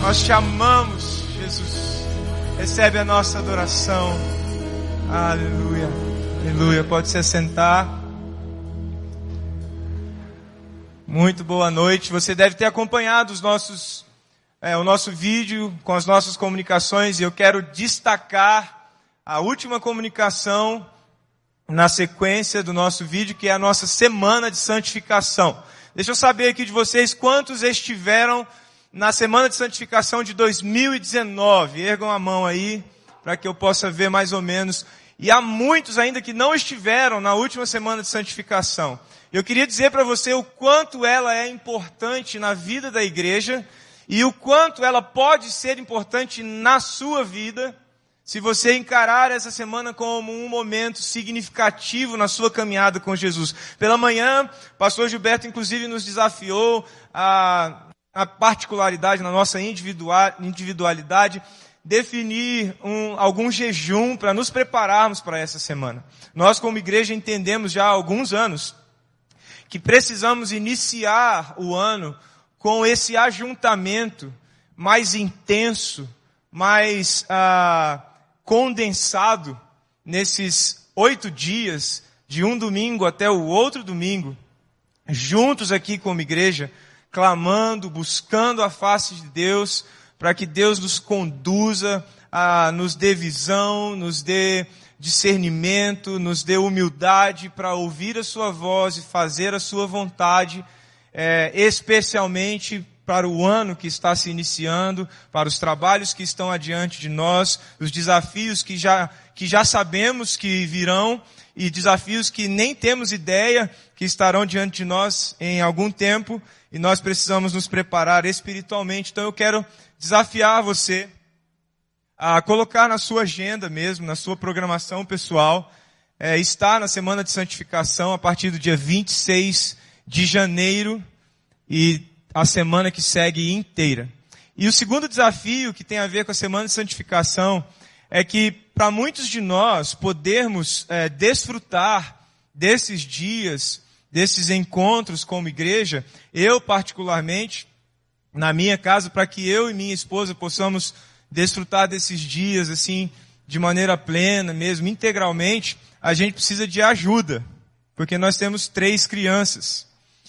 Nós te amamos, Jesus. Recebe a nossa adoração. Aleluia. Aleluia. Pode se assentar. Muito boa noite. Você deve ter acompanhado o nosso vídeo com as nossas comunicações. E eu quero destacar a última comunicação na sequência do nosso vídeo, que é a nossa semana de santificação. Deixa eu saber aqui de vocês quantos estiveram na semana de santificação de 2019. Ergam a mão aí, para que eu possa ver mais ou menos. E há muitos ainda que não estiveram na última semana de santificação. Eu queria dizer para você o quanto ela é importante na vida da igreja e o quanto ela pode ser importante na sua vida, se você encarar essa semana como um momento significativo na sua caminhada com Jesus. Pela manhã, o pastor Gilberto inclusive nos desafiou a particularidade, na nossa individualidade, definir algum jejum para nos prepararmos para essa semana. Nós como igreja entendemos já há alguns anos que precisamos iniciar o ano com esse ajuntamento mais intenso, mais condensado, nesses 8 dias, de um domingo até o outro domingo, juntos aqui como igreja, clamando, buscando a face de Deus, para que Deus nos conduza, nos dê visão, nos dê discernimento, nos dê humildade para ouvir a sua voz e fazer a sua vontade, especialmente para o ano que está se iniciando, para os trabalhos que estão adiante de nós, os desafios que já sabemos que virão e desafios que nem temos ideia que estarão diante de nós em algum tempo, e nós precisamos nos preparar espiritualmente. Então eu quero desafiar você a colocar na sua agenda mesmo, na sua programação pessoal, estar na semana de santificação a partir do dia 26 de janeiro e a semana que segue inteira. E o segundo desafio que tem a ver com a semana de santificação é que para muitos de nós podermos desfrutar desses dias, desses encontros como igreja, eu particularmente, na minha casa, para que eu e minha esposa possamos desfrutar desses dias assim, de maneira plena mesmo, integralmente, a gente precisa de ajuda, porque nós temos 3 crianças.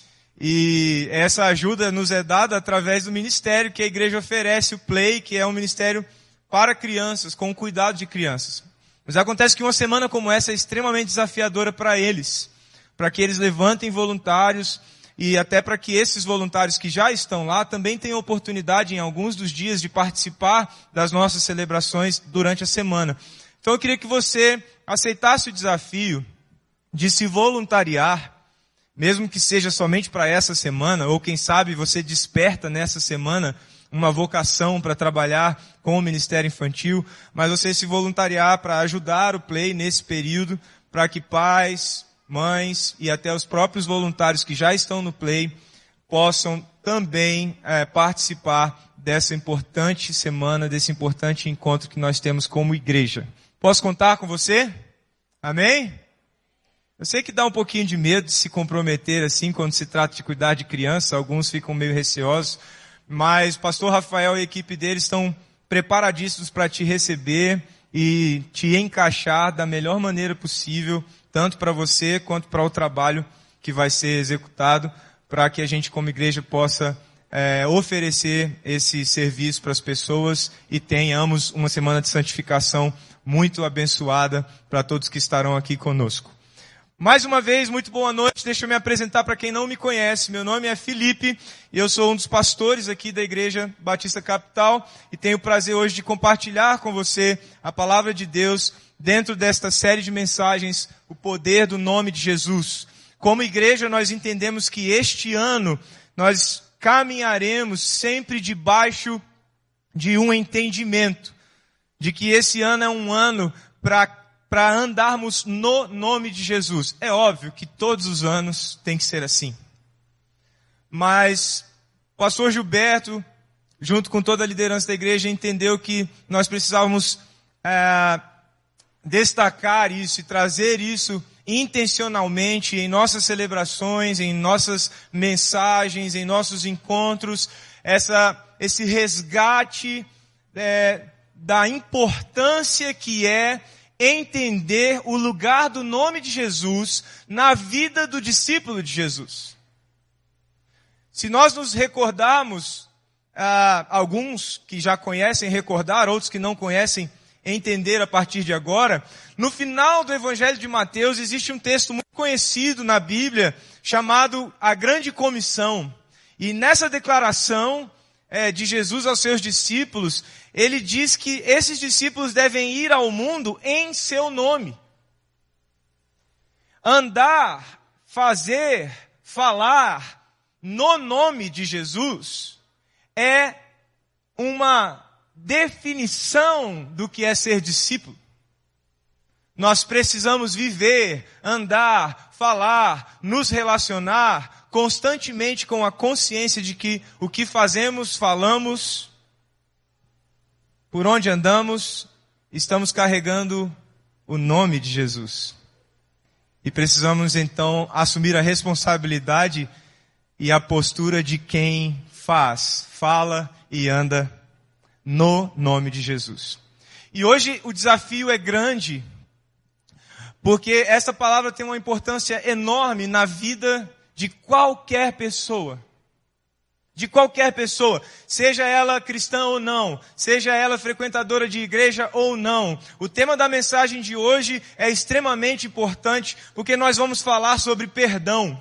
E essa ajuda nos é dada através do ministério que a igreja oferece, o Play, que é um ministério para crianças, com cuidado de crianças. Mas acontece que uma semana como essa é extremamente desafiadora para eles, para que eles levantem voluntários e até para que esses voluntários que já estão lá também tenham oportunidade em alguns dos dias de participar das nossas celebrações durante a semana. Então eu queria que você aceitasse o desafio de se voluntariar, mesmo que seja somente para essa semana, ou quem sabe você desperta nessa semana uma vocação para trabalhar com o Ministério Infantil, mas você se voluntariar para ajudar o Play nesse período, para que pais, mães e até os próprios voluntários que já estão no Play possam também participar dessa importante semana, desse importante encontro que nós temos como igreja. Posso contar com você? Amém? Eu sei que dá um pouquinho de medo de se comprometer assim quando se trata de cuidar de criança, alguns ficam meio receosos, mas o pastor Rafael e a equipe dele estão preparadíssimos para te receber e te encaixar da melhor maneira possível, tanto para você quanto para o trabalho que vai ser executado, para que a gente como igreja possa oferecer esse serviço para as pessoas e tenhamos uma semana de santificação muito abençoada para todos que estarão aqui conosco. Mais uma vez, muito boa noite. Deixa eu me apresentar para quem não me conhece. Meu nome é Felipe e eu sou um dos pastores aqui da Igreja Batista Capital e tenho o prazer hoje de compartilhar com você a palavra de Deus dentro desta série de mensagens, o poder do nome de Jesus. Como igreja, nós entendemos que este ano nós caminharemos sempre debaixo de um entendimento, de que esse ano é um ano para andarmos no nome de Jesus. É óbvio que todos os anos tem que ser assim. Mas o pastor Gilberto, junto com toda a liderança da igreja, entendeu que nós precisávamos destacar isso e trazer isso intencionalmente em nossas celebrações, em nossas mensagens, em nossos encontros, esse resgate da importância que é entender o lugar do nome de Jesus na vida do discípulo de Jesus. Se nós nos recordarmos, alguns que já conhecem recordar, outros que não conhecem entender a partir de agora, no final do Evangelho de Mateus existe um texto muito conhecido na Bíblia chamado a Grande Comissão. E nessa declaração de Jesus aos seus discípulos, ele diz que esses discípulos devem ir ao mundo em seu nome. Andar, fazer, falar no nome de Jesus é uma definição do que é ser discípulo. Nós precisamos viver, andar, falar, nos relacionar constantemente com a consciência de que o que fazemos, falamos, por onde andamos, estamos carregando o nome de Jesus. E precisamos então assumir a responsabilidade e a postura de quem faz, fala e anda no nome de Jesus. E hoje o desafio é grande, porque essa palavra tem uma importância enorme na vida de qualquer pessoa. De qualquer pessoa, seja ela cristã ou não, seja ela frequentadora de igreja ou não. O tema da mensagem de hoje é extremamente importante, porque nós vamos falar sobre perdão.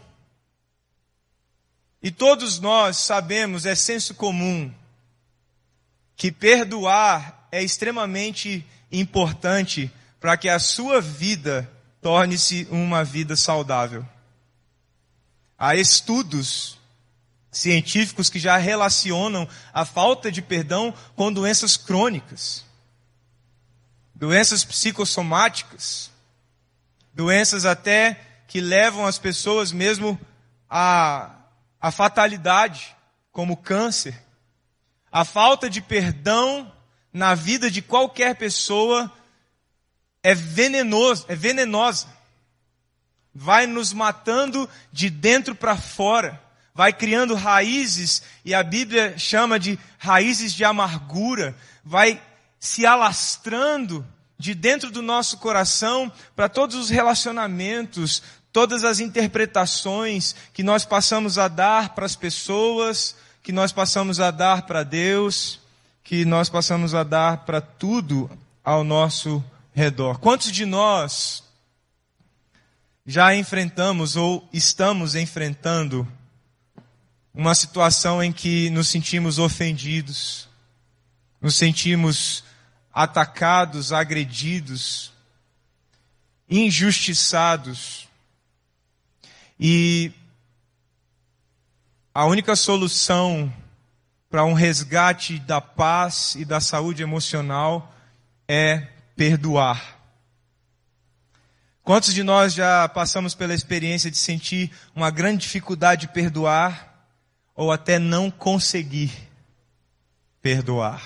E todos nós sabemos, é senso comum, que perdoar é extremamente importante para que a sua vida torne-se uma vida saudável. Há estudos científicos que já relacionam a falta de perdão com doenças crônicas, doenças psicossomáticas, doenças até que levam as pessoas mesmo à fatalidade, como câncer. A falta de perdão na vida de qualquer pessoa é venenosa. Vai nos matando de dentro para fora. Vai criando raízes, e a Bíblia chama de raízes de amargura. Vai se alastrando de dentro do nosso coração para todos os relacionamentos, todas as interpretações que nós passamos a dar para as pessoas, que nós passamos a dar para Deus, que nós passamos a dar para tudo ao nosso redor. Quantos de nós já enfrentamos ou estamos enfrentando uma situação em que nos sentimos ofendidos, nos sentimos atacados, agredidos, injustiçados, e a única solução para um resgate da paz e da saúde emocional é perdoar. Quantos de nós já passamos pela experiência de sentir uma grande dificuldade de perdoar, ou até não conseguir perdoar?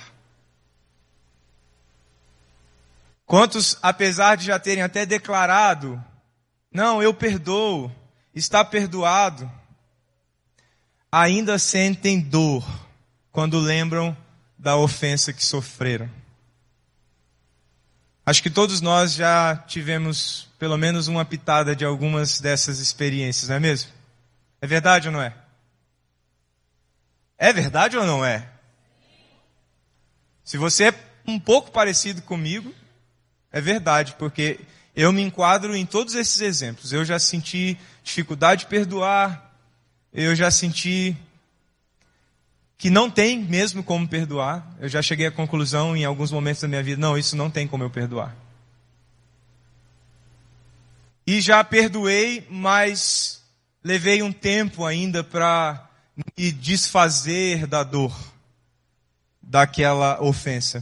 Quantos, apesar de já terem até declarado, não, eu perdoo, está perdoado, ainda sentem dor quando lembram da ofensa que sofreram? Acho que todos nós já tivemos pelo menos uma pitada de algumas dessas experiências, não é mesmo? É verdade ou não é? É verdade ou não é? Se você é um pouco parecido comigo, é verdade, porque eu me enquadro em todos esses exemplos. Eu já senti dificuldade de perdoar, eu já senti que não tem mesmo como perdoar. Eu já cheguei à conclusão em alguns momentos da minha vida, não, isso não tem como eu perdoar. E já perdoei, mas levei um tempo ainda para me desfazer da dor daquela ofensa.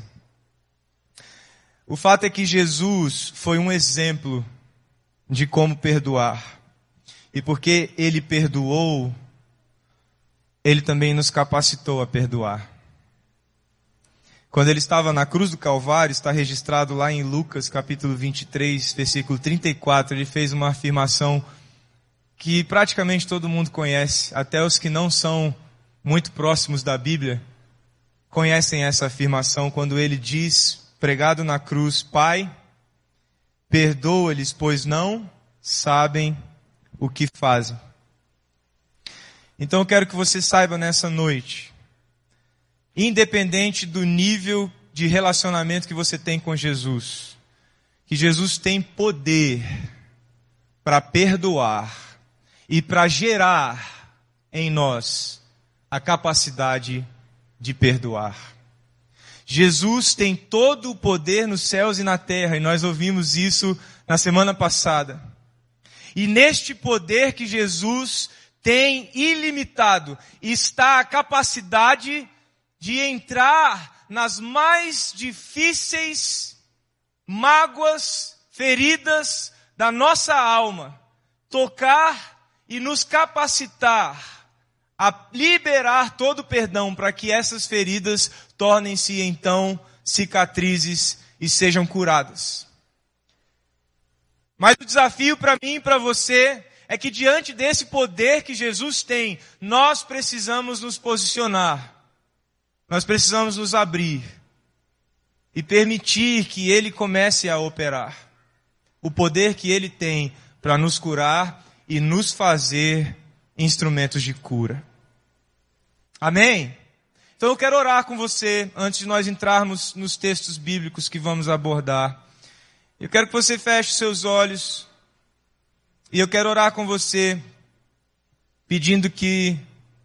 O fato é que Jesus foi um exemplo de como perdoar. E porque Ele perdoou, Ele também nos capacitou a perdoar. Quando ele estava na cruz do Calvário, está registrado lá em Lucas, capítulo 23, versículo 34, ele fez uma afirmação que praticamente todo mundo conhece, até os que não são muito próximos da Bíblia, conhecem essa afirmação quando ele diz, pregado na cruz, Pai, perdoa-lhes, pois não sabem o que fazem. Então eu quero que você saiba nessa noite, independente do nível de relacionamento que você tem com Jesus, que Jesus tem poder para perdoar e para gerar em nós a capacidade de perdoar. Jesus tem todo o poder nos céus e na terra, e nós ouvimos isso na semana passada. E neste poder que Jesus tem ilimitado, está a capacidade de entrar nas mais difíceis mágoas, feridas da nossa alma, tocar e nos capacitar a liberar todo o perdão para que essas feridas tornem-se então cicatrizes e sejam curadas. Mas o desafio para mim e para você é que diante desse poder que Jesus tem, nós precisamos nos posicionar. Nós precisamos nos abrir e permitir que Ele comece a operar. O poder que Ele tem para nos curar e nos fazer instrumentos de cura. Amém? Então eu quero orar com você antes de nós entrarmos nos textos bíblicos que vamos abordar. Eu quero que você feche seus olhos e eu quero orar com você pedindo que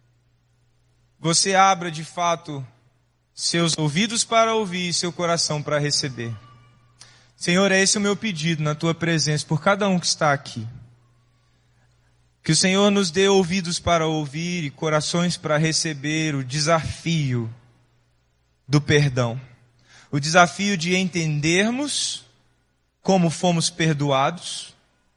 você abra de fato seus ouvidos para ouvir e seu coração para receber. Senhor, é esse o meu pedido na tua presença por cada um que está aqui. Que o Senhor nos dê ouvidos para ouvir e corações para receber o desafio do perdão. O desafio de entendermos como fomos perdoados.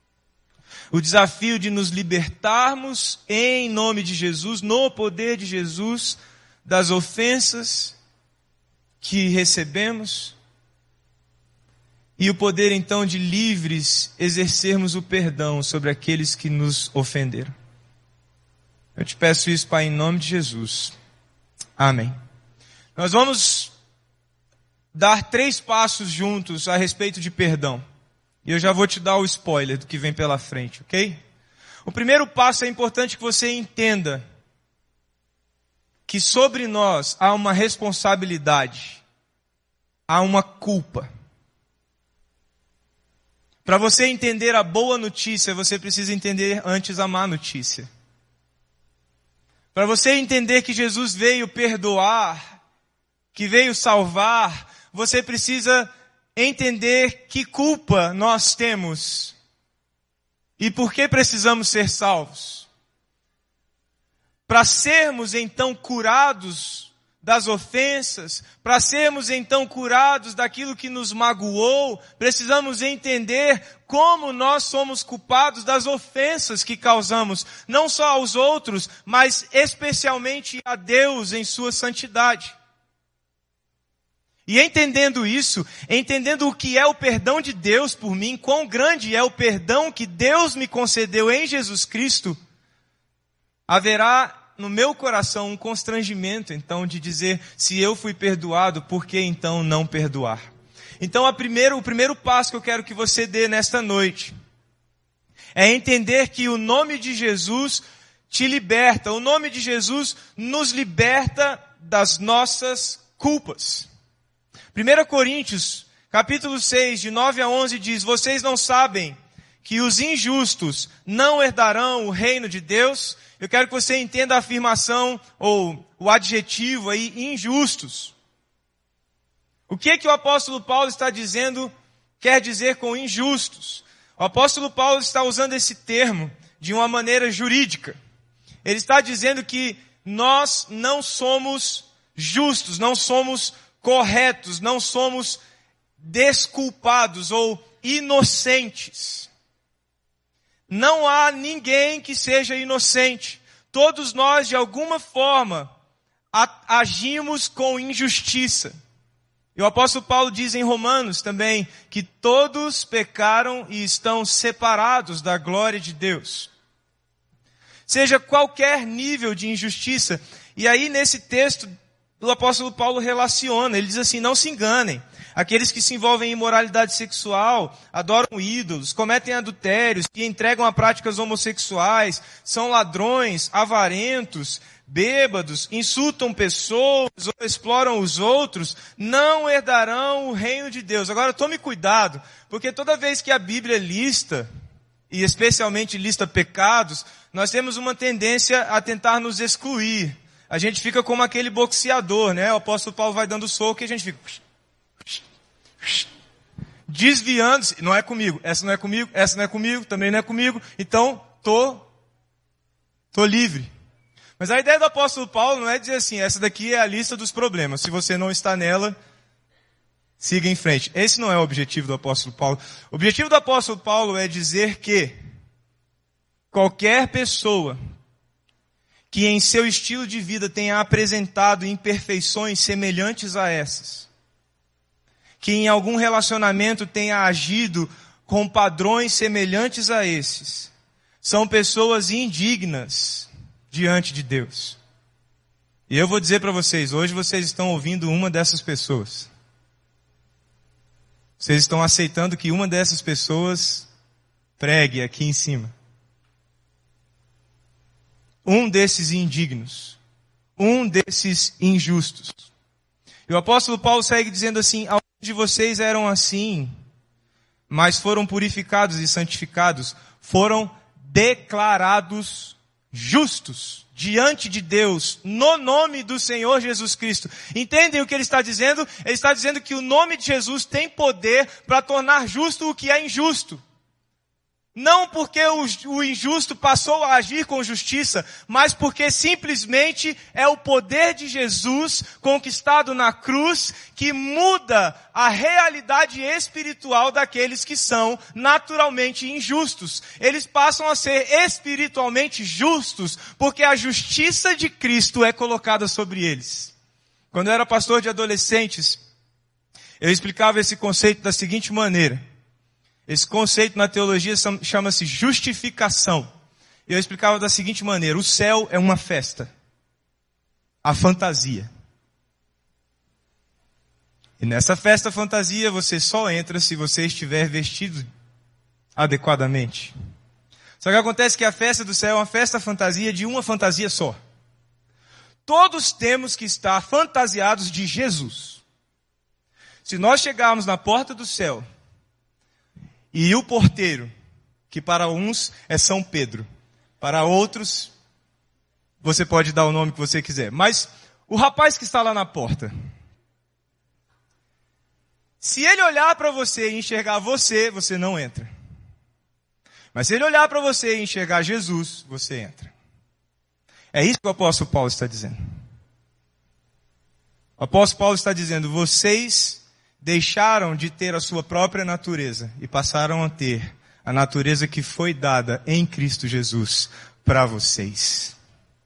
O desafio de nos libertarmos em nome de Jesus, no poder de Jesus, das ofensas que recebemos. E o poder então de livres exercermos o perdão sobre aqueles que nos ofenderam. Eu te peço isso, Pai, em nome de Jesus. Amém. Nós vamos dar 3 passos juntos a respeito de perdão. E eu já vou te dar o spoiler do que vem pela frente, ok? O primeiro passo é importante que você entenda que sobre nós há uma responsabilidade, há uma culpa. Para você entender a boa notícia, você precisa entender antes a má notícia. Para você entender que Jesus veio perdoar, que veio salvar, você precisa entender que culpa nós temos e por que precisamos ser salvos. Para sermos então curados das ofensas, para sermos então curados daquilo que nos magoou, precisamos entender como nós somos culpados das ofensas que causamos, não só aos outros, mas especialmente a Deus em sua santidade. E entendendo isso, entendendo o que é o perdão de Deus por mim, quão grande é o perdão que Deus me concedeu em Jesus Cristo, haverá no meu coração um constrangimento, então, de dizer, se eu fui perdoado, por que então não perdoar? Então, o primeiro passo que eu quero que você dê nesta noite é entender que o nome de Jesus te liberta, o nome de Jesus nos liberta das nossas culpas. 1 Coríntios, capítulo 6, de 9 a 11 diz, vocês não sabem que os injustos não herdarão o reino de Deus? Eu quero que você entenda a afirmação, ou o adjetivo aí, injustos. O que o apóstolo Paulo está dizendo, quer dizer com injustos? O apóstolo Paulo está usando esse termo de uma maneira jurídica. Ele está dizendo que nós não somos justos, não somos corretos, não somos desculpados ou inocentes. Não há ninguém que seja inocente. Todos nós, de alguma forma, agimos com injustiça. E o apóstolo Paulo diz em Romanos também que todos pecaram e estão separados da glória de Deus. Seja qualquer nível de injustiça. E aí nesse texto o apóstolo Paulo relaciona, ele diz assim: não se enganem. Aqueles que se envolvem em imoralidade sexual, adoram ídolos, cometem adultérios, que entregam a práticas homossexuais, são ladrões, avarentos, bêbados, insultam pessoas ou exploram os outros, não herdarão o reino de Deus. Agora tome cuidado, porque toda vez que a Bíblia lista, e especialmente lista pecados, nós temos uma tendência a tentar nos excluir. A gente fica como aquele boxeador, né? O apóstolo Paulo vai dando soco e a gente fica desviando-se. Não é comigo, essa não é comigo, essa não é comigo, também não é comigo. Então, tô livre. Mas a ideia do apóstolo Paulo não é dizer assim: essa daqui é a lista dos problemas. Se você não está nela, siga em frente. Esse não é o objetivo do apóstolo Paulo. O objetivo do apóstolo Paulo é dizer que qualquer pessoa que em seu estilo de vida tenha apresentado imperfeições semelhantes a essas, que em algum relacionamento tenha agido com padrões semelhantes a esses, são pessoas indignas diante de Deus. E eu vou dizer para vocês, hoje vocês estão ouvindo uma dessas pessoas. Vocês estão aceitando que uma dessas pessoas pregue aqui em cima. Um desses indignos, um desses injustos. E o apóstolo Paulo segue dizendo assim: alguns de vocês eram assim, mas foram purificados e santificados, foram declarados justos diante de Deus, no nome do Senhor Jesus Cristo. Entendem o que ele está dizendo? Ele está dizendo que o nome de Jesus tem poder para tornar justo o que é injusto. Não porque o injusto passou a agir com justiça, mas porque simplesmente é o poder de Jesus conquistado na cruz que muda a realidade espiritual daqueles que são naturalmente injustos. Eles passam a ser espiritualmente justos porque a justiça de Cristo é colocada sobre eles. Quando eu era pastor de adolescentes, eu explicava esse conceito da seguinte maneira. Esse conceito na teologia chama-se justificação. Eu explicava da seguinte maneira: o céu é uma festa. A fantasia. E nessa festa fantasia você só entra se você estiver vestido adequadamente. Só que acontece que a festa do céu é uma festa fantasia de uma fantasia só. Todos temos que estar fantasiados de Jesus. Se nós chegarmos na porta do céu, e o porteiro, que para uns é São Pedro, para outros, você pode dar o nome que você quiser. Mas o rapaz que está lá na porta, se ele olhar para você e enxergar você, você não entra. Mas se ele olhar para você e enxergar Jesus, você entra. É isso que o apóstolo Paulo está dizendo. O apóstolo Paulo está dizendo: vocês deixaram de ter a sua própria natureza e passaram a ter a natureza que foi dada em Cristo Jesus para vocês.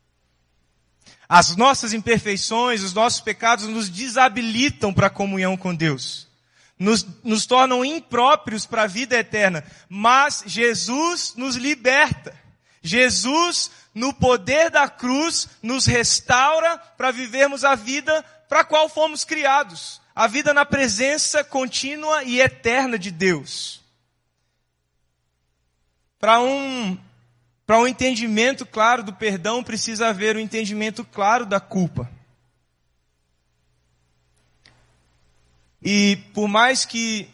As nossas imperfeições, os nossos pecados nos desabilitam para a comunhão com Deus. Nos tornam impróprios para a vida eterna. Mas Jesus nos liberta. Jesus, no poder da cruz, nos restaura para vivermos a vida para a qual fomos criados. A vida na presença contínua e eterna de Deus. Para um entendimento claro do perdão, precisa haver um entendimento claro da culpa. E por mais que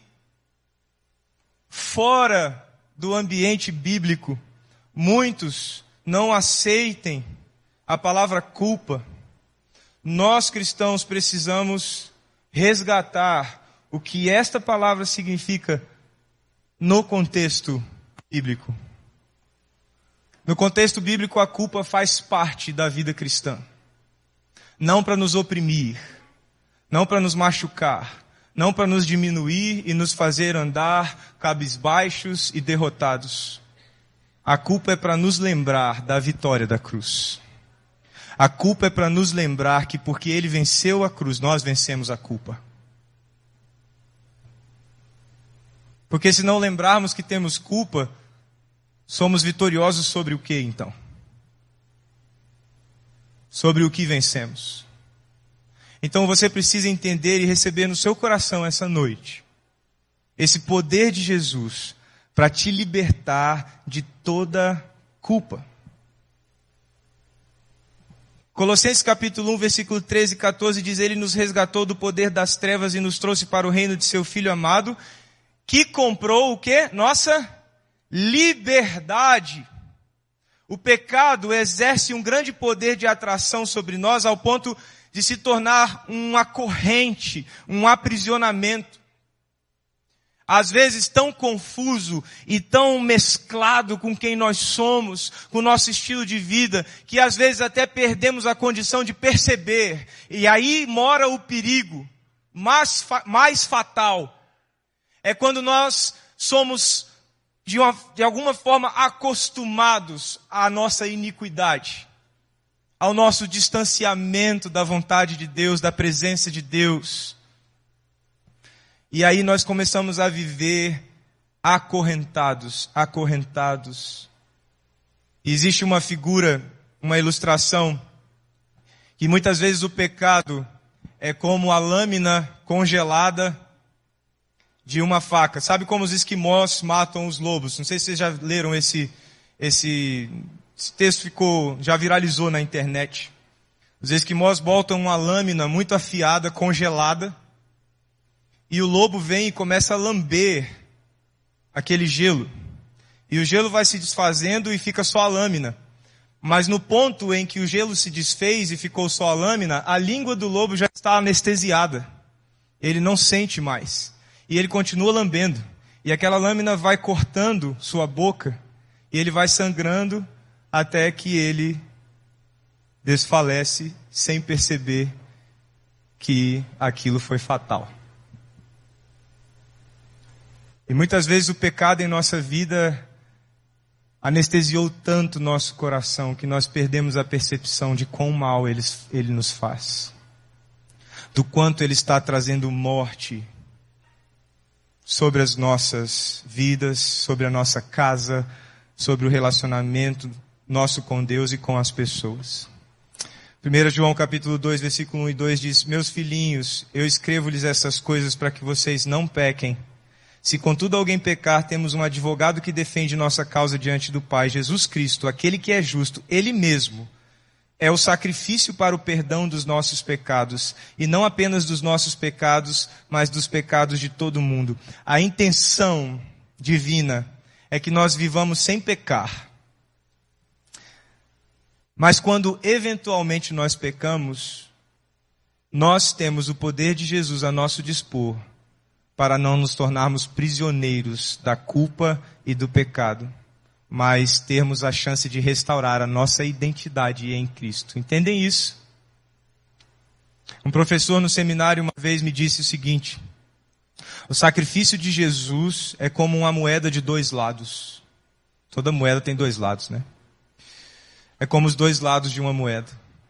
fora do ambiente bíblico, muitos não aceitem a palavra culpa, nós cristãos precisamos resgatar o que esta palavra significa no contexto bíblico. No contexto bíblico, a culpa faz parte da vida cristã. Não para nos oprimir, não para nos machucar, não para nos diminuir e nos fazer andar cabisbaixos e derrotados. A culpa é para nos lembrar da vitória da cruz. A culpa é para nos lembrar que porque Ele venceu a cruz, nós vencemos a culpa. Porque se não lembrarmos que temos culpa, somos vitoriosos sobre o que então? Sobre o que vencemos. Então você precisa entender e receber no seu coração essa noite esse poder de Jesus para te libertar de toda culpa. Colossenses capítulo 1, versículo 13 e 14 diz: Ele nos resgatou do poder das trevas e nos trouxe para o reino de seu Filho amado, que comprou o quê? Nossa liberdade. O pecado exerce um grande poder de atração sobre nós ao ponto de se tornar uma corrente, um aprisionamento. Às vezes tão confuso e tão mesclado com quem nós somos, com o nosso estilo de vida, que às vezes até perdemos a condição de perceber. E aí mora o perigo mais fatal. É quando nós somos, de alguma forma, acostumados à nossa iniquidade, ao nosso distanciamento da vontade de Deus, da presença de Deus. E aí nós começamos a viver acorrentados. E existe uma figura, uma ilustração, que muitas vezes o pecado é como a lâmina congelada de uma faca. Sabe como os esquimós matam os lobos? Não sei se vocês já leram esse texto, já viralizou na internet. Os esquimós botam uma lâmina muito afiada, congelada, e o lobo vem e começa a lamber aquele gelo. E o gelo vai se desfazendo e fica só a lâmina. Mas no ponto em que o gelo se desfez e ficou só a lâmina, a língua do lobo já está anestesiada. Ele não sente mais. E ele continua lambendo. E aquela lâmina vai cortando sua boca. E ele vai sangrando até que ele desfalece sem perceber que aquilo foi fatal. E muitas vezes o pecado em nossa vida anestesiou tanto nosso coração que nós perdemos a percepção de quão mal ele nos faz. Do quanto ele está trazendo morte sobre as nossas vidas, sobre a nossa casa, sobre o relacionamento nosso com Deus e com as pessoas. 1 João capítulo 2, versículo 1 e 2 diz: Meus filhinhos, eu escrevo-lhes essas coisas para que vocês não pequem. Se contudo alguém pecar, temos um advogado que defende nossa causa diante do Pai, Jesus Cristo, aquele que é justo, Ele mesmo é o sacrifício para o perdão dos nossos pecados, e não apenas dos nossos pecados, mas dos pecados de todo mundo. A intenção divina é que nós vivamos sem pecar. Mas quando eventualmente nós pecamos, nós temos o poder de Jesus a nosso dispor, para não nos tornarmos prisioneiros da culpa e do pecado, mas termos a chance de restaurar a nossa identidade em Cristo. Entendem isso? Um professor no seminário uma vez me disse o seguinte: o sacrifício de Jesus é como uma moeda de dois lados. Toda moeda tem dois lados, né? É como os dois lados de uma moeda.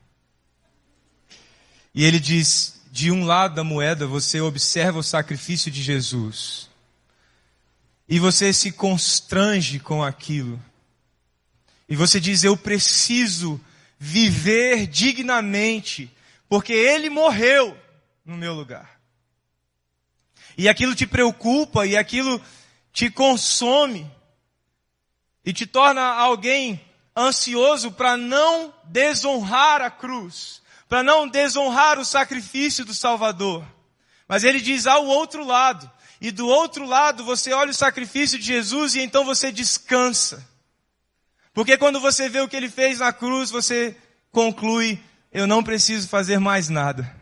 E ele diz: de um lado da moeda você observa o sacrifício de Jesus. E você se constrange com aquilo. E você diz: eu preciso viver dignamente, porque Ele morreu no meu lugar. E aquilo te preocupa, e aquilo te consome. E te torna alguém ansioso para não desonrar a cruz, para não desonrar o sacrifício do Salvador. Mas ele diz: ao outro lado. E do outro lado você olha o sacrifício de Jesus e então você descansa. Porque quando você vê o que Ele fez na cruz, você conclui: eu não preciso fazer mais nada.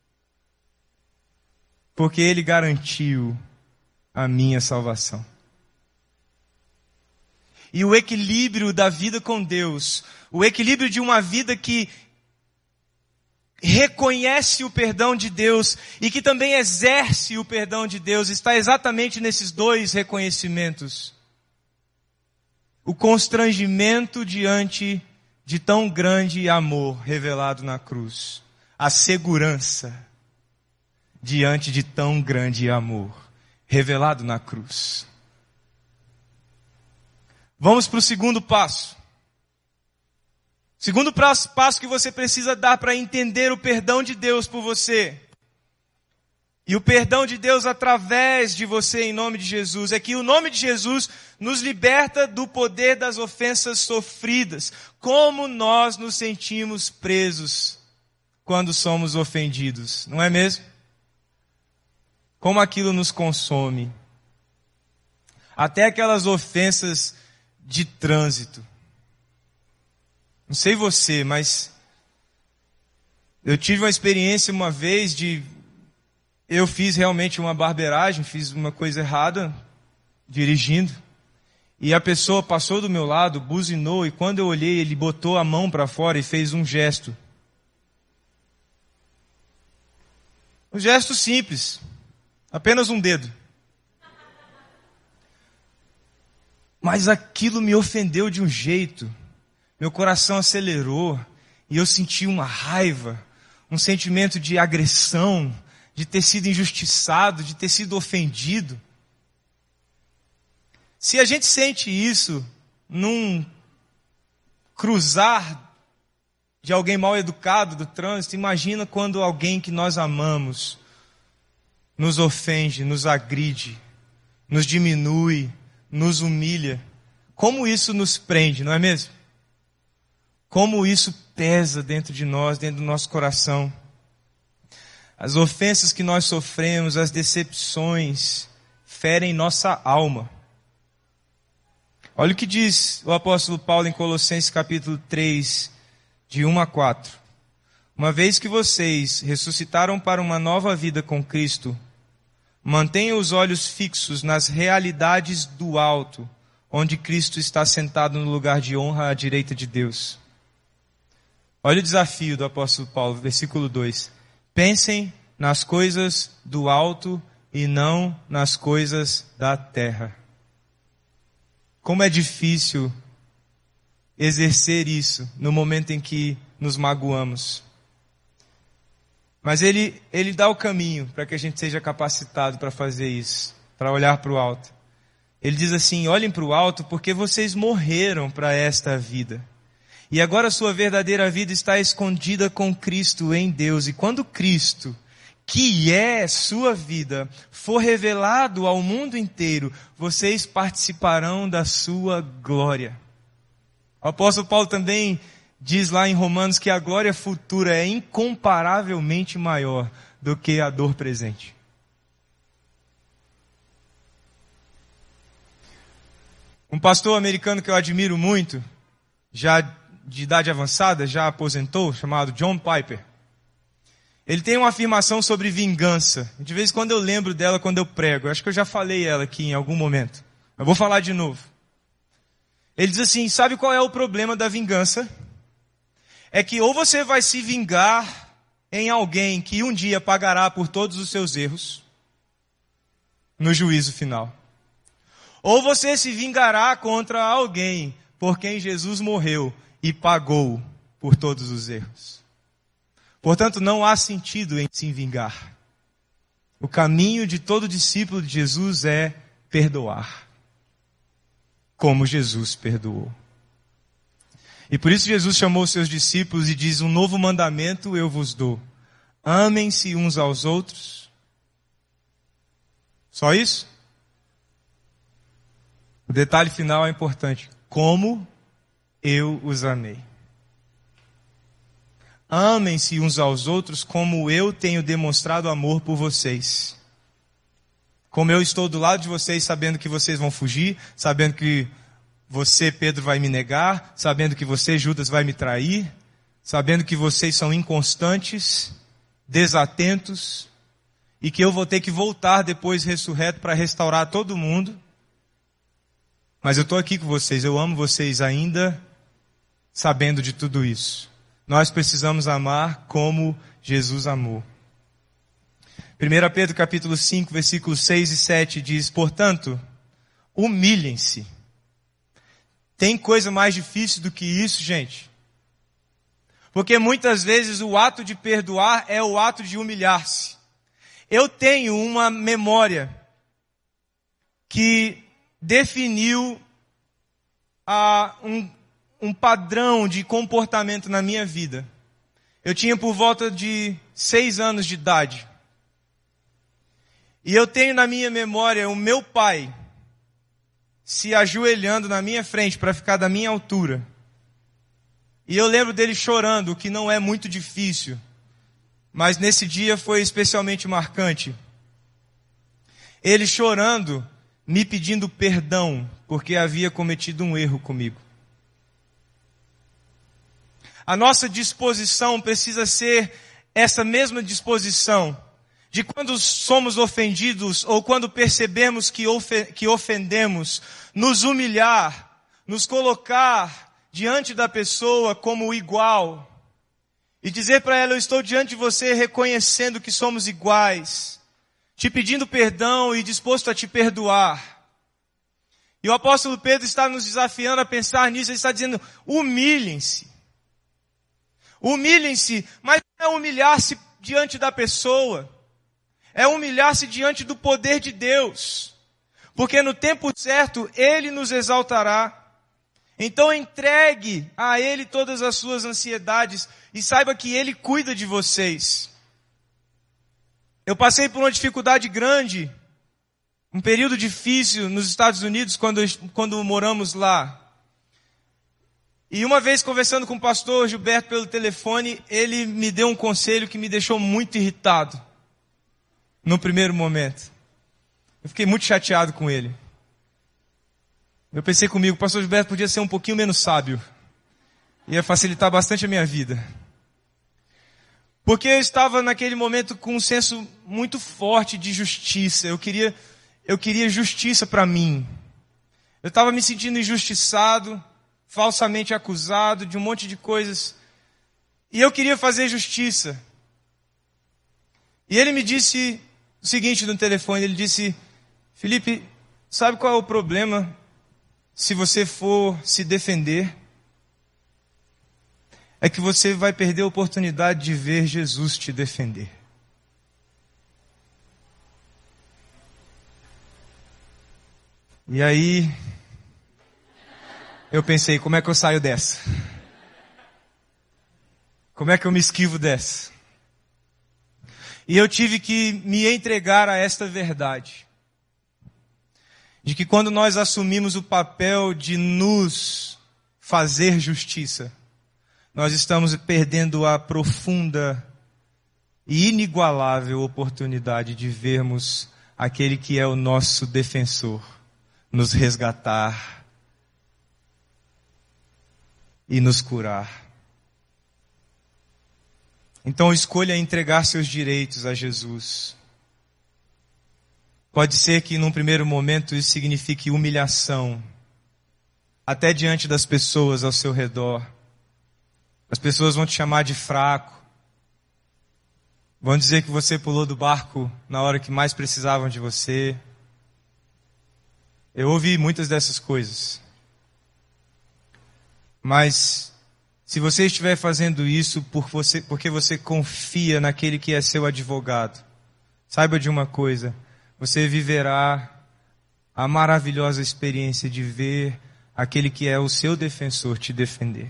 Porque Ele garantiu a minha salvação. E o equilíbrio da vida com Deus, o equilíbrio de uma vida que reconhece o perdão de Deus e que também exerce o perdão de Deus, está exatamente nesses dois reconhecimentos. O constrangimento diante de tão grande amor revelado na cruz. A segurança diante de tão grande amor revelado na cruz. Vamos para o segundo passo. Segundo passo que você precisa dar para entender o perdão de Deus por você. E o perdão de Deus através de você em nome de Jesus. É que o nome de Jesus nos liberta do poder das ofensas sofridas. Como nós nos sentimos presos quando somos ofendidos, não é mesmo? Como aquilo nos consome. Até aquelas ofensas de trânsito. Não sei você, mas eu tive uma experiência uma vez eu fiz realmente uma barbeiragem, fiz uma coisa errada, dirigindo, e a pessoa passou do meu lado, buzinou, e quando eu olhei, ele botou a mão para fora e fez um gesto. Um gesto simples, apenas um dedo. Mas aquilo me ofendeu de um jeito. Meu coração acelerou e eu senti uma raiva, um sentimento de agressão, de ter sido injustiçado, de ter sido ofendido. Se a gente sente isso num cruzar de alguém mal educado do trânsito, imagina quando alguém que nós amamos nos ofende, nos agride, nos diminui, nos humilha. Como isso nos prende, não é mesmo? Como isso pesa dentro de nós, dentro do nosso coração. As ofensas que nós sofremos, as decepções, ferem nossa alma. Olha o que diz o apóstolo Paulo em Colossenses capítulo 3, de 1 a 4. Uma vez que vocês ressuscitaram para uma nova vida com Cristo, mantenham os olhos fixos nas realidades do alto, onde Cristo está sentado no lugar de honra à direita de Deus. Olha o desafio do apóstolo Paulo, versículo 2. Pensem nas coisas do alto e não nas coisas da terra. Como é difícil exercer isso no momento em que nos magoamos. Mas ele dá o caminho para que a gente seja capacitado para fazer isso, para olhar para o alto. Ele diz assim: olhem para o alto porque vocês morreram para esta vida. E agora a sua verdadeira vida está escondida com Cristo em Deus. E quando Cristo, que é sua vida, for revelado ao mundo inteiro, vocês participarão da sua glória. O apóstolo Paulo também diz lá em Romanos que a glória futura é incomparavelmente maior do que a dor presente. Um pastor americano que eu admiro muito, já de idade avançada, já aposentou, chamado John Piper. Ele tem uma afirmação sobre vingança. De vez em quando eu lembro dela quando eu prego. Eu acho que eu já falei ela aqui em algum momento. Eu vou falar de novo. Ele diz assim: sabe qual é o problema da vingança? É que ou você vai se vingar em alguém que um dia pagará por todos os seus erros, no juízo final. Ou você se vingará contra alguém por quem Jesus morreu e pagou por todos os erros. Portanto, não há sentido em se vingar. O caminho de todo discípulo de Jesus é perdoar, como Jesus perdoou. E por isso Jesus chamou os seus discípulos e diz: um novo mandamento eu vos dou. Amem-se uns aos outros. Só isso? O detalhe final é importante. Como eu os amei. Amem-se uns aos outros como eu tenho demonstrado amor por vocês. Como eu estou do lado de vocês, sabendo que vocês vão fugir, sabendo que você, Pedro, vai me negar, sabendo que você, Judas, vai me trair, sabendo que vocês são inconstantes, desatentos, e que eu vou ter que voltar depois ressurreto para restaurar todo mundo. Mas eu estou aqui com vocês, eu amo vocês ainda, sabendo de tudo isso. Nós precisamos amar como Jesus amou. 1 Pedro capítulo 5, versículos 6 e 7 diz: portanto, humilhem-se. Tem coisa mais difícil do que isso, gente? Porque muitas vezes o ato de perdoar é o ato de humilhar-se. Eu tenho uma memória que definiu um padrão de comportamento na minha vida. Eu tinha por volta de 6 anos de idade. E eu tenho na minha memória o meu pai se ajoelhando na minha frente para ficar da minha altura. E eu lembro dele chorando, o que não é muito difícil. Mas nesse dia foi especialmente marcante. Ele chorando, me pedindo perdão, porque havia cometido um erro comigo. A nossa disposição precisa ser essa mesma disposição de quando somos ofendidos ou quando percebemos que ofendemos, nos humilhar, nos colocar diante da pessoa como igual e dizer para ela: eu estou diante de você reconhecendo que somos iguais, te pedindo perdão e disposto a te perdoar. E o apóstolo Pedro está nos desafiando a pensar nisso. Ele está dizendo: humilhem-se. Humilhem-se, mas não é humilhar-se diante da pessoa. É humilhar-se diante do poder de Deus. Porque no tempo certo, Ele nos exaltará. Então entregue a Ele todas as suas ansiedades e saiba que Ele cuida de vocês. Eu passei por uma dificuldade grande, um período difícil nos Estados Unidos quando moramos lá. E uma vez conversando com o pastor Gilberto pelo telefone, ele me deu um conselho que me deixou muito irritado. No primeiro momento. Eu fiquei muito chateado com ele. Eu pensei comigo: o pastor Gilberto podia ser um pouquinho menos sábio. Ia facilitar bastante a minha vida. Porque eu estava naquele momento com um senso muito forte de justiça. Eu queria justiça para mim. Eu estava me sentindo injustiçado, falsamente acusado de um monte de coisas. E eu queria fazer justiça. E ele me disse o seguinte no telefone: ele disse: Felipe, sabe qual é o problema se você for se defender? É que você vai perder a oportunidade de ver Jesus te defender. E aí, eu pensei: como é que eu saio dessa? Como é que eu me esquivo dessa? E eu tive que me entregar a esta verdade. De que quando nós assumimos o papel de nos fazer justiça, nós estamos perdendo a profunda e inigualável oportunidade de vermos aquele que é o nosso defensor nos resgatar e nos curar. Então escolha entregar seus direitos a Jesus. Pode ser que num primeiro momento isso signifique humilhação, até diante das pessoas ao seu redor. As pessoas vão te chamar de fraco, vão dizer que você pulou do barco na hora que mais precisavam de você. Eu ouvi muitas dessas coisas. Mas se você estiver fazendo isso porque você confia naquele que é seu advogado, saiba de uma coisa: você viverá a maravilhosa experiência de ver aquele que é o seu defensor te defender.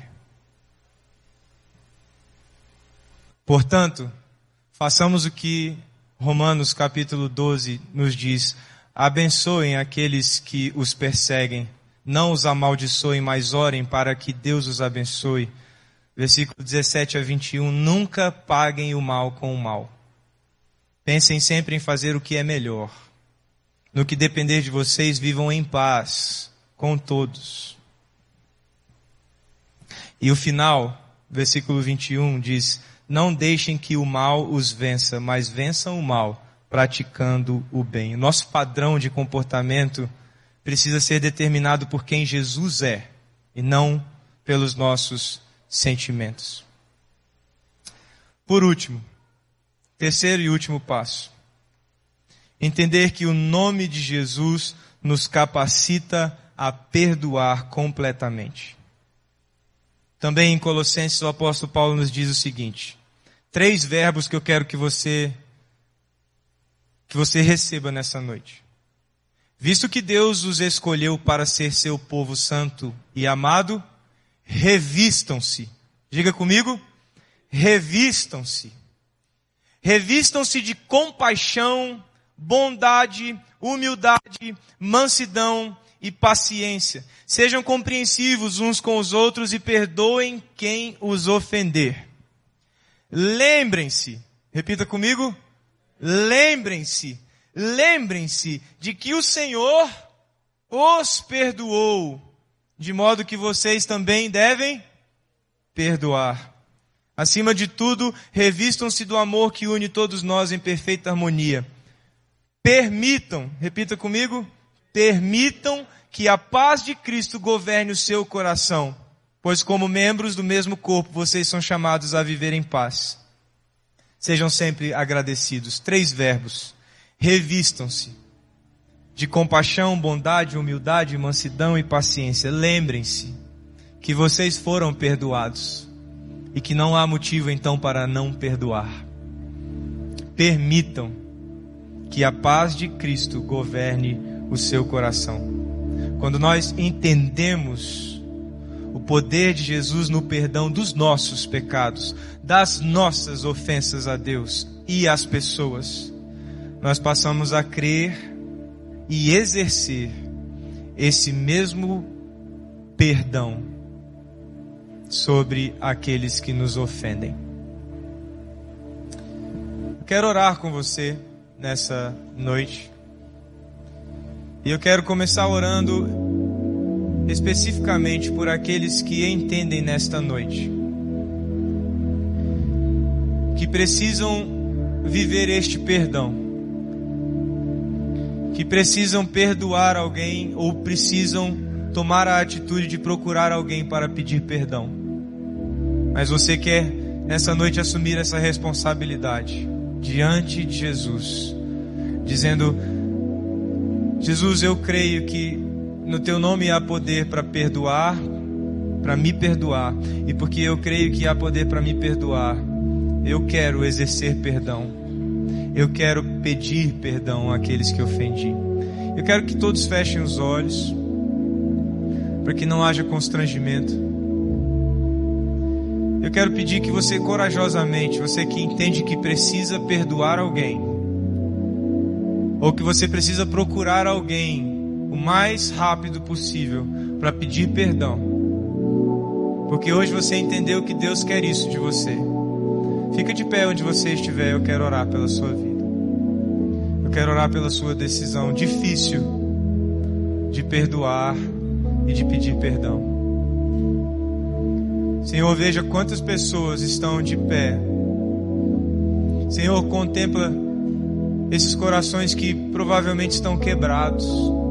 Portanto, façamos o que Romanos capítulo 12 nos diz: abençoem aqueles que os perseguem, não os amaldiçoem, mas orem para que Deus os abençoe. Versículo 17 a 21, nunca paguem o mal com o mal. Pensem sempre em fazer o que é melhor. No que depender de vocês, vivam em paz com todos. E o final, versículo 21, diz: não deixem que o mal os vença, mas vençam o mal praticando o bem. O nosso padrão de comportamento precisa ser determinado por quem Jesus é e não pelos nossos sentimentos. Por último, terceiro e último passo: entender que o nome de Jesus nos capacita a perdoar completamente. Também em Colossenses o apóstolo Paulo nos diz o seguinte: 3 verbos que eu quero que você receba nessa noite. Visto que Deus os escolheu para ser seu povo santo e amado, revistam-se. Diga comigo, revistam-se. Revistam-se de compaixão, bondade, humildade, mansidão e paciência. Sejam compreensivos uns com os outros e perdoem quem os ofender. Lembrem-se, repita comigo, lembrem-se de que o Senhor os perdoou, de modo que vocês também devem perdoar. Acima de tudo, revistam-se do amor que une todos nós em perfeita harmonia. Permitam, repita comigo, permitam que a paz de Cristo governe o seu coração, pois como membros do mesmo corpo, vocês são chamados a viver em paz. Sejam sempre agradecidos. 3 verbos. Revistam-se de compaixão, bondade, humildade, mansidão e paciência. Lembrem-se que vocês foram perdoados e que não há motivo então para não perdoar. Permitam que a paz de Cristo governe o seu coração. Quando nós entendemos o poder de Jesus no perdão dos nossos pecados, das nossas ofensas a Deus e às pessoas, nós passamos a crer e exercer esse mesmo perdão sobre aqueles que nos ofendem. Eu quero orar com você nessa noite. E eu quero começar orando especificamente por aqueles que entendem nesta noite que precisam viver este perdão, que precisam perdoar alguém ou precisam tomar a atitude de procurar alguém para pedir perdão. Mas você quer nessa noite assumir essa responsabilidade diante de Jesus, dizendo: Jesus, eu creio que no teu nome há poder para perdoar, para me perdoar, e porque eu creio que há poder para me perdoar, eu quero exercer perdão. Eu quero pedir perdão àqueles que ofendi. Eu quero que todos fechem os olhos, para que não haja constrangimento. Eu quero pedir que você corajosamente, você que entende que precisa perdoar alguém, ou que você precisa procurar alguém o mais rápido possível para pedir perdão, porque hoje você entendeu que Deus quer isso de você. Fica de pé onde você estiver. Eu quero orar pela sua vida. Eu quero orar pela sua decisão difícil de perdoar e de pedir perdão. Senhor, veja quantas pessoas estão de pé. Senhor, contempla esses corações que provavelmente estão quebrados,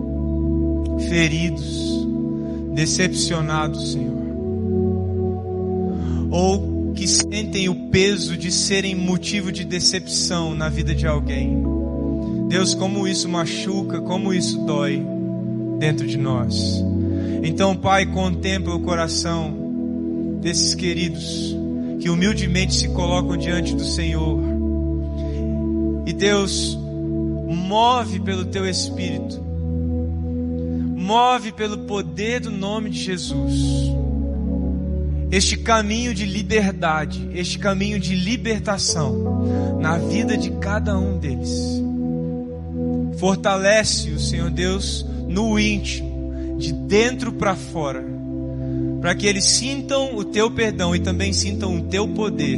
feridos, decepcionados, Senhor, ou que sentem o peso de serem motivo de decepção na vida de alguém. Deus, como isso machuca, como isso dói dentro de nós. Então, Pai, contempla o coração desses queridos que humildemente se colocam diante do Senhor. E Deus, move pelo Teu Espírito, move pelo poder do nome de Jesus este caminho de liberdade, este caminho de libertação na vida de cada um deles. Fortalece o Senhor Deus no íntimo, de dentro para fora, para que eles sintam o Teu perdão e também sintam o Teu poder,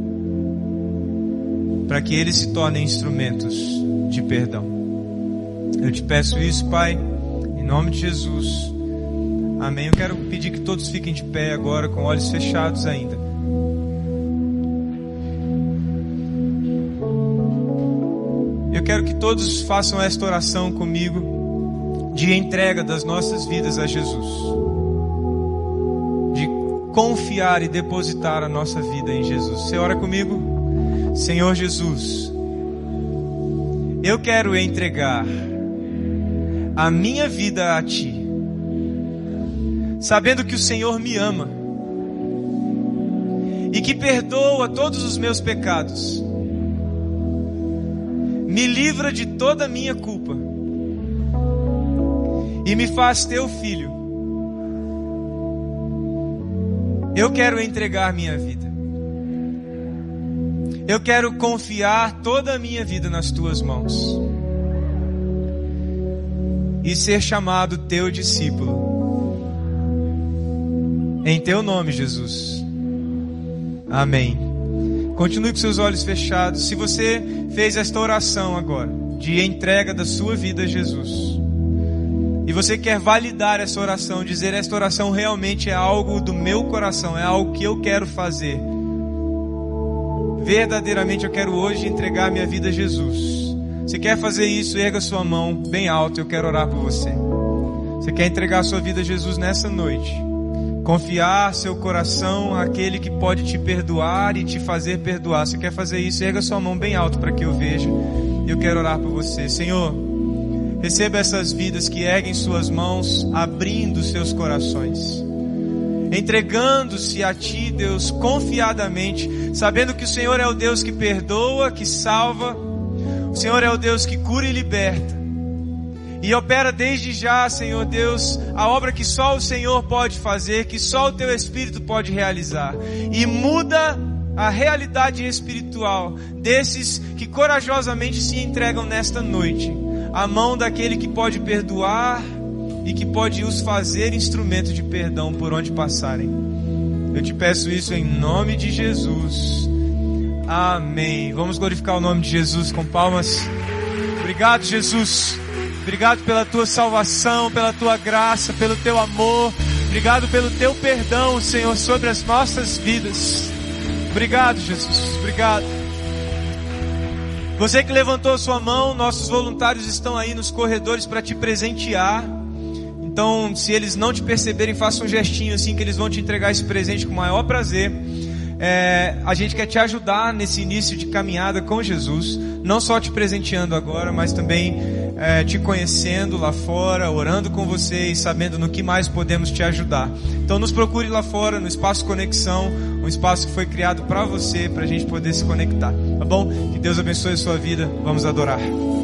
para que eles se tornem instrumentos de perdão. Eu te peço isso, Pai, em nome de Jesus. Amém. Eu quero pedir que todos fiquem de pé agora, com olhos fechados ainda. Eu quero que todos façam esta oração comigo, de entrega das nossas vidas a Jesus, de confiar e depositar a nossa vida em Jesus. Você ora comigo? Senhor Jesus, eu quero entregar a minha vida a Ti, sabendo que o Senhor me ama e que perdoa todos os meus pecados, me livra de toda a minha culpa e me faz teu filho. Eu quero entregar minha vida. Eu quero confiar toda a minha vida nas tuas mãos e ser chamado teu discípulo. Em teu nome, Jesus. Amém. Continue com seus olhos fechados. Se você fez esta oração agora, de entrega da sua vida a Jesus, e você quer validar essa oração, dizer: esta oração realmente é algo do meu coração, é algo que eu quero fazer. Verdadeiramente eu quero hoje entregar minha vida a Jesus. Se quer fazer isso, erga sua mão bem alto, eu quero orar por você. Você quer entregar a sua vida a Jesus nessa noite? Confiar seu coração àquele que pode te perdoar e te fazer perdoar. Você quer fazer isso? Erga sua mão bem alto para que eu veja. Eu quero orar por você. Senhor, receba essas vidas que erguem suas mãos, abrindo seus corações, entregando-se a Ti, Deus, confiadamente, sabendo que o Senhor é o Deus que perdoa, que salva. O Senhor é o Deus que cura e liberta. E opera desde já, Senhor Deus, a obra que só o Senhor pode fazer, que só o Teu Espírito pode realizar. E muda a realidade espiritual desses que corajosamente se entregam nesta noite à mão daquele que pode perdoar e que pode os fazer instrumento de perdão por onde passarem. Eu te peço isso em nome de Jesus. Amém. Vamos glorificar o nome de Jesus com palmas. Obrigado, Jesus. Obrigado pela Tua salvação, pela Tua graça, pelo Teu amor. Obrigado pelo Teu perdão, Senhor, sobre as nossas vidas. Obrigado, Jesus. Obrigado. Você que levantou sua mão, nossos voluntários estão aí nos corredores para te presentear. Então, se eles não te perceberem, faça um gestinho assim que eles vão te entregar esse presente com o maior prazer. A gente quer te ajudar nesse início de caminhada com Jesus, não só te presenteando agora, mas também te conhecendo lá fora, orando com você e sabendo no que mais podemos te ajudar. Então nos procure lá fora, no Espaço Conexão, um espaço que foi criado para você, para a gente poder se conectar, tá bom? Que Deus abençoe a sua vida. Vamos adorar.